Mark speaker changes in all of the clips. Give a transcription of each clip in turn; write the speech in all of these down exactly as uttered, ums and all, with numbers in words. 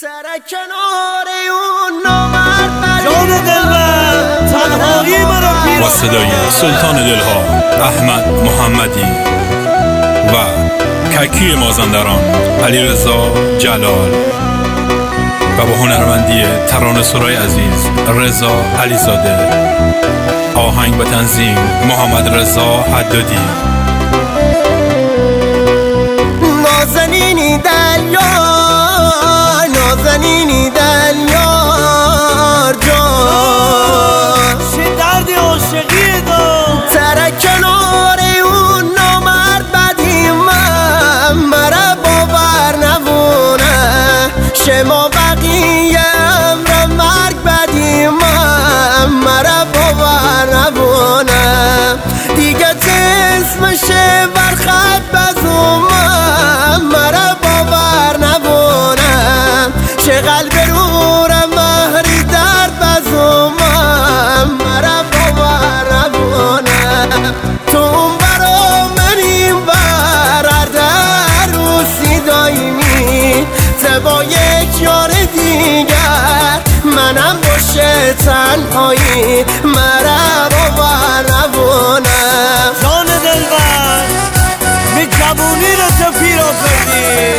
Speaker 1: سر کنار اون نامرد
Speaker 2: جان دلبر تنهایی مرا پیرا
Speaker 3: با صدای سلطان دلها احمد محمدی و ککی مازندران علیرضا جلال و با هنرمندی ترانه سرای عزیز رضا علیزاده، آهنگ و تنظیم محمد رضا حدادی.
Speaker 1: نازنینی دلیار، نازنینی دلیار جان،
Speaker 2: چه درد عاشقی دار
Speaker 1: سر کنار اون نامرد بدی من مرا باور نبونه، شما بقیه امر مرگ بدی من مرا باور نبونه، دیگه اسمشه بر خط بزومم مرا باور نبونه، چه قلب رورم مهری درد بزومم مرا باور نبونه، تو اون برا من این بر هر در روسی دایمی با یک یار دیگر منم باشه تنهایی مرا باور نبونه.
Speaker 2: جان دلبر می جوونی رو تو پیرا کردی،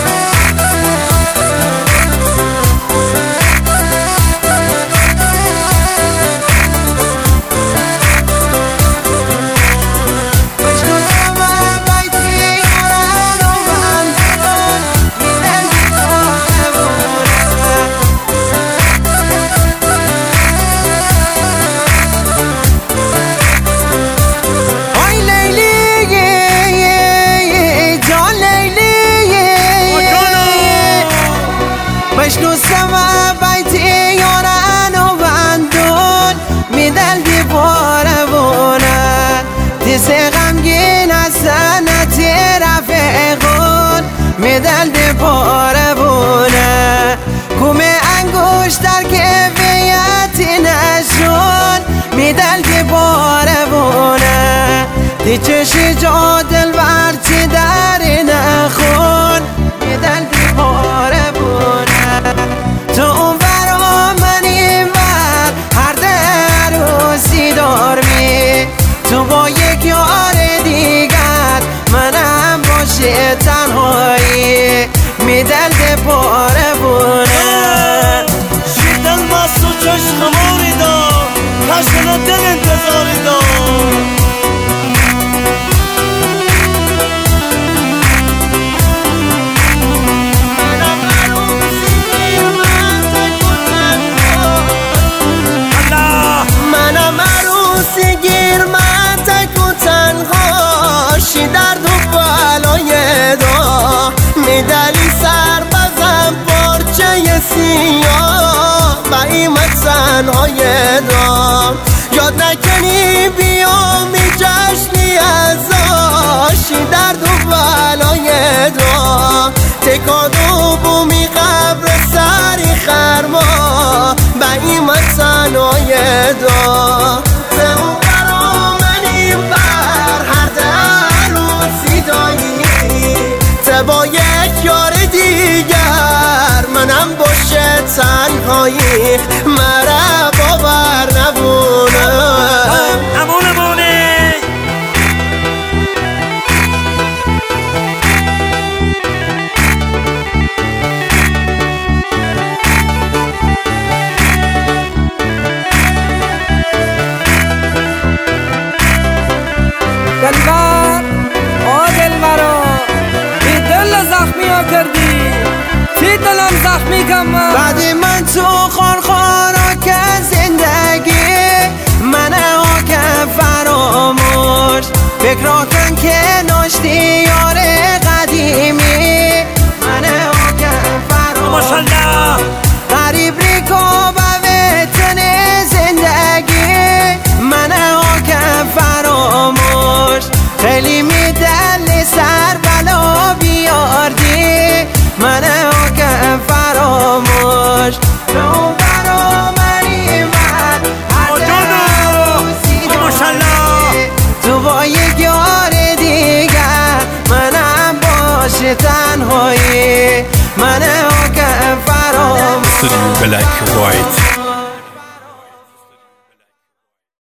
Speaker 1: مشنو سما بیتی یارن و بندون میدل دی باربونه، دیس غمگین از سنت رفقون میدل دی باربونه، کومه انگوش در کفیتی نشون میدل دی باربونه، دی چشی جا دل برچی در نخون میدل دی باربونه، تو اون برا من این بر هر در روزی دارمی، تو با یک یار دیگر منم باشه تنهایی میدل ده پاره بونه،
Speaker 2: شیدل مست و چشم ماری دار کشن دل انتظاری دار،
Speaker 1: درد و بالای دا میدلی سر بزن پارچه سیاه و ایمت زنهای دا، یاد نکنی بیامی جشنی ازاشی درد و بالای دا، تکاد و بومی قبر سری خرما و ایمت زنهای دا، با یک یار دیگر منم باشه تنهایی مرا باور نبونه.
Speaker 2: نمونه مونه
Speaker 4: دلبر آ دلبرا زخمی ها کردی تی دلم زخمی کم
Speaker 1: بعد من تو خارخارا که زندگی من ها که فراموش فکرها کن که ناشتی یار قدیمی من ها که فراموش غریب ریکا و وطن زندگی من ها که فراموش خیلی میدل سر بلا بیاردی من ها که فراموش، تو برا منی من هر روزی داری، تو با یک یار دیگر منم باشه تنهایی من ها که فراموش.
Speaker 3: بلک وایت